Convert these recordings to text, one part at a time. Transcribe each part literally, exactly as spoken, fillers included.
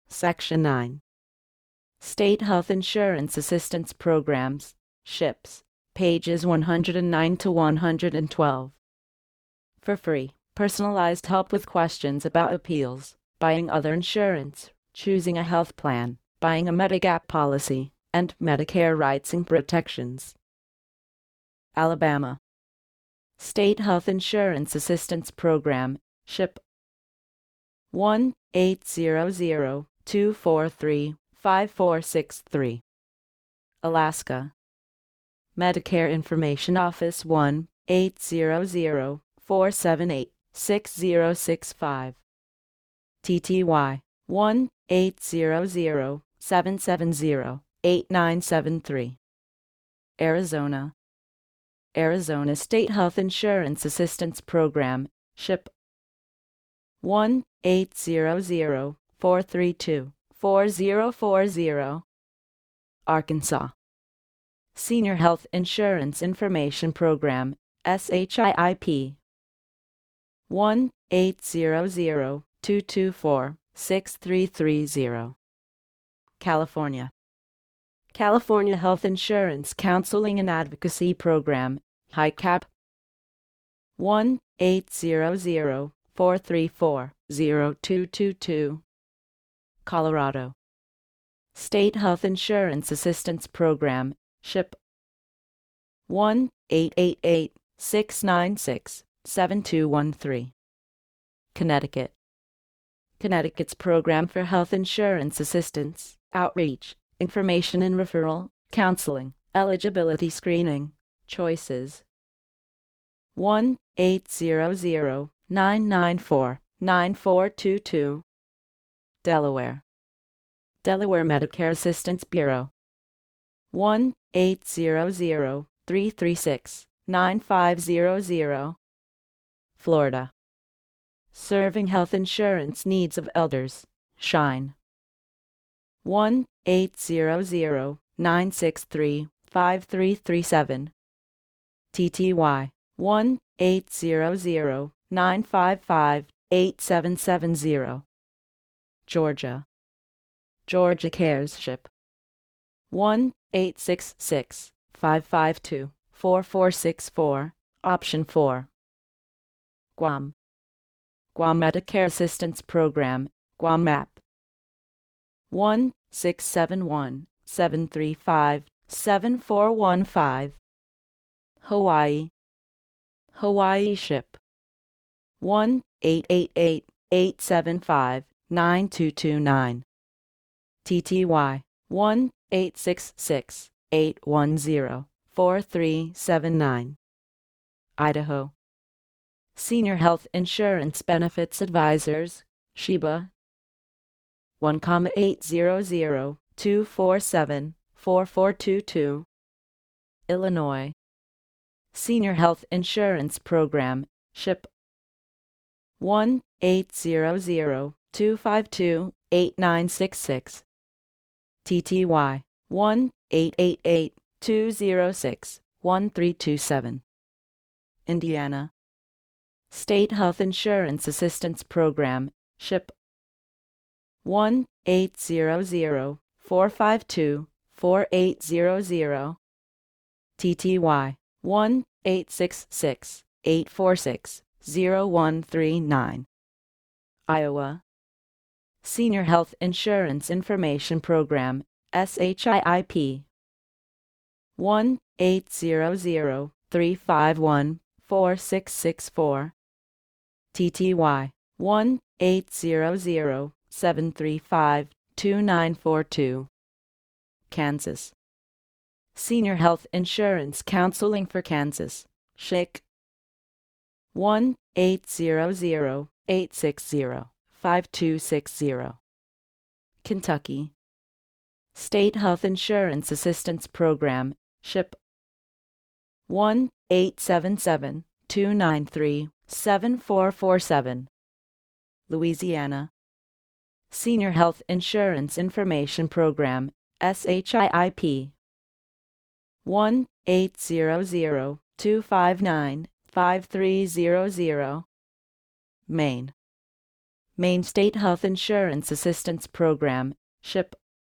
Section nine. State Health Insurance Assistance Programs, SHIPS, pages one hundred nine to one hundred twelve. For free, personalized help with questions about appeals, buying other insurance, choosing a health plan, buying a Medigap policy, and Medicare rights and protections. Alabama. State Health Insurance Assistance Program, SHIP, one eight zero zero, two four three, five four six three. Alaska. Medicare Information Office one eight zero zero, four seven eight, six zero six five. T T Y one eight zero zero, seven seven zero, eight nine seven three. Arizona. Arizona State Health Insurance Assistance Program, SHIP, one eight zero zero, four three two, four zero four zero. Arkansas. Senior Health Insurance Information Program, S H I I P, one eight zero zero, two two four, six three three zero. California. California Health Insurance Counseling and Advocacy Program, H I C A P, one eight zero zero, four three four, zero two two two. Colorado. State Health Insurance Assistance Program, SHIP, one eight eight eight, six nine six, seven two one three. Connecticut. Connecticut's Program for Health Insurance Assistance, Outreach, Information and Referral, Counseling, Eligibility Screening, Choices. one eight zero zero, nine nine four, nine four two two. Delaware. Delaware Medicare Assistance Bureau, one eight zero zero, three three six, nine five zero zero. Florida. Serving Health Insurance Needs of Elders, SHINE, one eight zero zero, nine six three, five three three seven. T T Y one eight zero zero, nine five five, eight seven seven zero. Georgia. Georgia Cares SHIP, one eight six six, five five two, four four six four, option four. Guam. Guam Medicare Assistance Program, Guam MAP, one six seven one, seven three five, seven four one five. Hawaii. Hawaii SHIP, one eight eight eight, eight seven five, nine two two nine. T T Y one eight six six, eight one zero, four three seven nine. Idaho. Senior Health Insurance Benefits Advisors, SHIBA, one eight zero zero, two four seven, four four two two. Illinois. Senior Health Insurance Program, SHIP, one eight zero zero, two five two, eight nine six six. T T Y one eight eight eight, two zero six, one three two seven. Indiana. State Health Insurance Assistance Program, SHIP, one eight zero zero, four five two, four eight zero zero. T T Y one eight six six, eight four six, zero one three nine. Iowa. Senior Health Insurance Information Program, S H I I P, one eight zero zero, three five one, four six six four. T T Y one eight zero zero, seven three five, two nine four two. Kansas. Senior Health Insurance Counseling for Kansas, S H I C, one eight zero zero, eight six zero, five two six zero. Kentucky. State Health Insurance Assistance Program, SHIP, one eight seven seven, two nine three, seven four four seven. Louisiana. Senior Health Insurance Information Program, S H I I P, one eight zero zero, two five nine, five three zero zero. Maine. Maine State Health Insurance Assistance Program, SHIP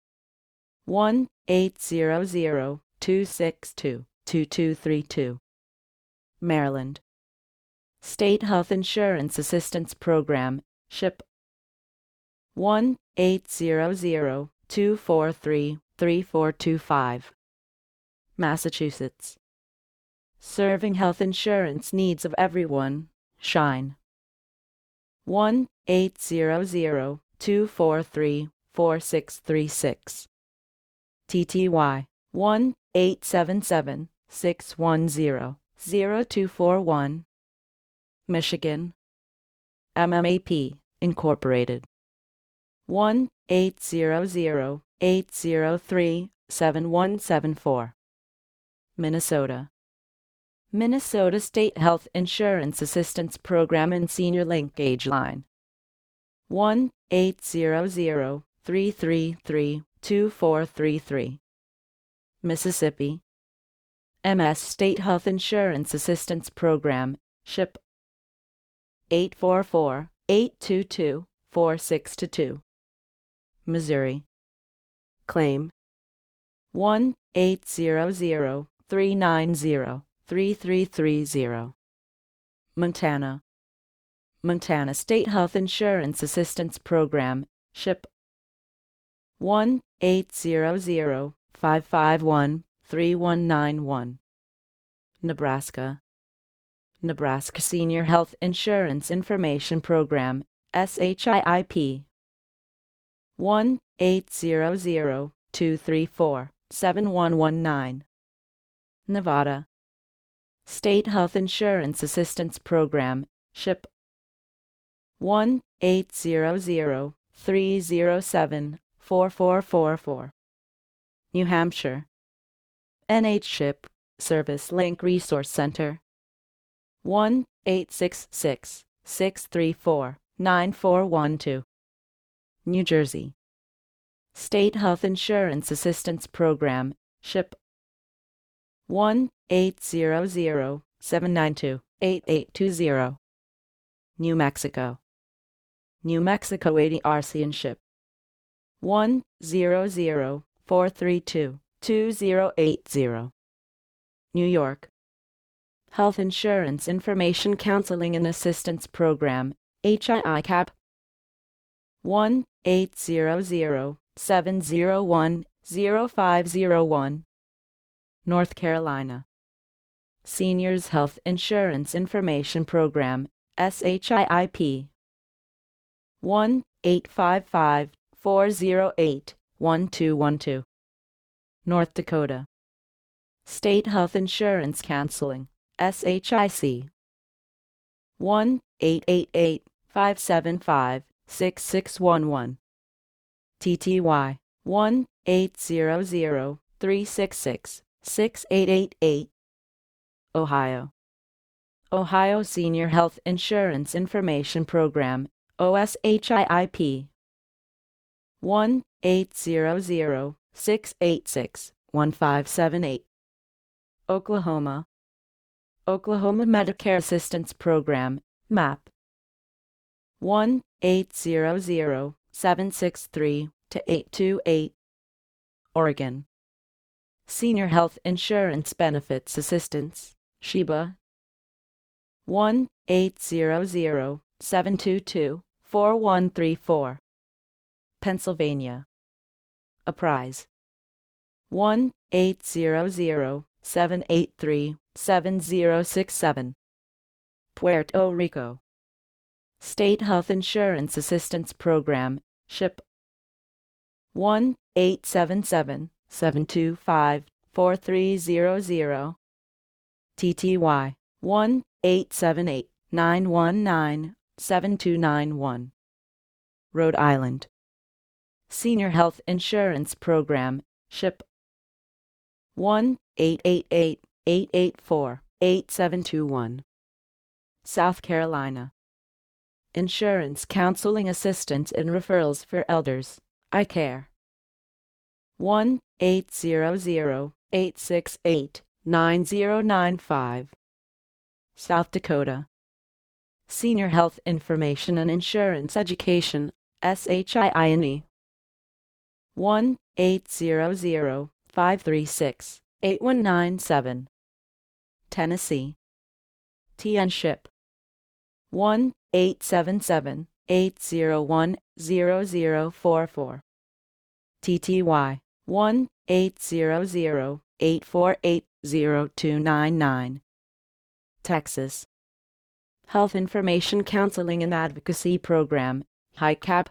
one eight zero zero, two six two, two two three two. Maryland State Health Insurance Assistance Program, SHIP one eight zero zero, two four three, three four two five. Massachusetts Serving Health Insurance Needs of Everyone, SHINE one eight zero zero, two four three, four six three six. T T Y one eight seven seven, six one zero, zero two four one. Michigan M M A P, Incorporated one eight zero zero, eight zero three, seven one seven four. Minnesota Minnesota State Health Insurance Assistance Program and Senior Linkage Line one eight zero zero, three three three, two four three three. Mississippi M S State Health Insurance Assistance Program, SHIP eight four four, eight two two, four six two two. Missouri Claim one eight zero zero, three nine zero, three three three zero. Montana Montana State Health Insurance Assistance Program, SHIP one eight zero zero, five five one, three one nine one. Nebraska Nebraska Senior Health Insurance Information Program, S H I I P one eight zero zero, two three four, seven one one nine. Nevada State Health Insurance Assistance Program, SHIP one eight zero zero, three zero seven, four four four four. New Hampshire N H SHIP Service Link Resource Center one eight six six, six three four, nine four one two. New Jersey State Health Insurance Assistance Program, SHIP one eight zero zero, seven nine two, eight eight two zero. New Mexico New Mexico A D R C and SHIP one zero zero, four three two, two zero eight zero. New York Health Insurance Information Counseling and Assistance Program, H I I C A P one eight zero zero, seven zero one, zero five zero one. North Carolina Seniors Health Insurance Information Program, S H I I P one eight five five, four zero eight, one two one two. North Dakota State Health Insurance Counseling, S H I C one eight eight eight, five seven five, six six one one. T T Y one eight zero zero, three six six, six eight eight eight. Ohio Ohio Senior Health Insurance Information Program, O S H I I P one eight zero zero, six eight six, one five seven eight. Oklahoma Oklahoma Medicare Assistance Program, MAP one eight zero zero, seven six three, eight two eight. Oregon Senior Health Insurance Benefits Assistance, SHIBA one eight zero zero, seven two two, four one three four. Pennsylvania Apprise one eight zero zero, seven eight three, seven zero six seven. Puerto Rico State Health Insurance Assistance Program, SHIP one eight seven seven, seven two five, four three zero zero. T T Y one eight seven eight, nine one nine, seven two nine one. Rhode Island Senior Health Insurance Program, SHIP one eight eight eight, eight eight four, eight seven two one. South Carolina Insurance Counseling Assistance and Referrals for Elders, I CARE one eight zero zero, eight six eight, nine zero nine five. South Dakota Senior Health Information and Insurance Education, S H I I N E. one eight zero zero, five three six, eight one nine seven. Tennessee. T N SHIP. one eight seven seven, eight zero one, zero zero four four. T T Y. one eight zero zero, eight four eight, zero two nine nine. Texas. Health Information Counseling and Advocacy Program, H I C A P.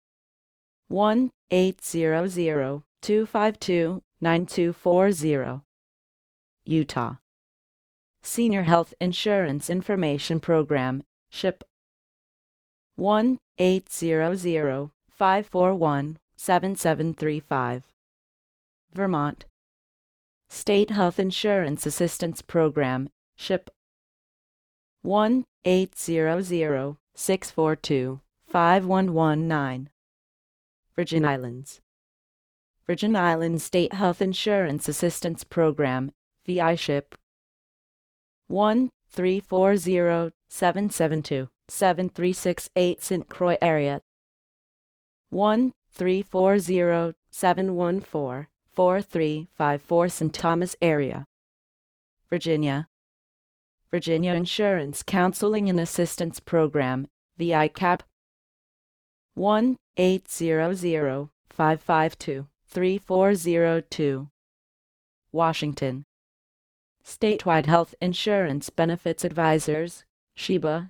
one eight zero zero, two five two, nine two four zero. Utah. Senior Health Insurance Information Program, SHIP. one eight zero zero, five four one, seven seven three five. Vermont. State Health Insurance Assistance Program, SHIP. one eight zero zero, six four two, five one one nine. Virgin Islands. Virgin Islands State Health Insurance Assistance Program, V I SHIP. one three four zero, seven seven two, seven three six eight Saint Croix area. one three four zero, seven one four, four three five four Saint Thomas area. Virginia. Virginia Insurance Counseling and Assistance Program, V I C A P. one eight zero zero, five five two, three four zero two. Washington. Statewide Health Insurance Benefits Advisors, SHIBA.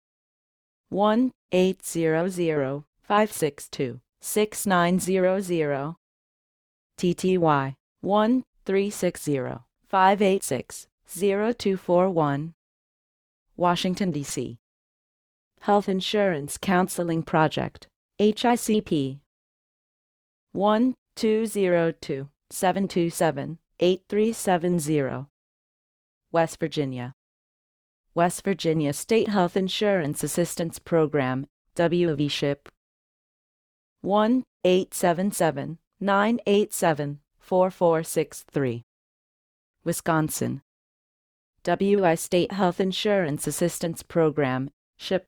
one eight zero zero, five six two, six nine zero zero. T T Y. one three six zero, five eight six, zero two four one. Washington, D C. Health Insurance Counseling Project, H I C P. one two zero two, seven two seven, eight three seven zero. West Virginia. West Virginia State Health Insurance Assistance Program, W V SHIP. one eight seven seven, nine eight seven, four four six three. Wisconsin. W I State Health Insurance Assistance Program, SHIP.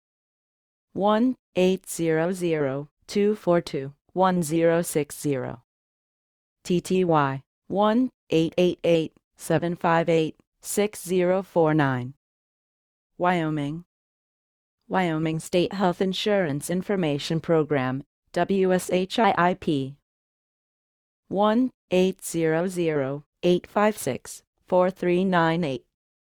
one eight zero zero, two four two, one zero six zero. T T Y. one eight eight eight, seven five eight, six zero four nine. Wyoming. Wyoming State Health Insurance Information Program, W S H I I P. one eight zero zero, eight five six, four three nine eight.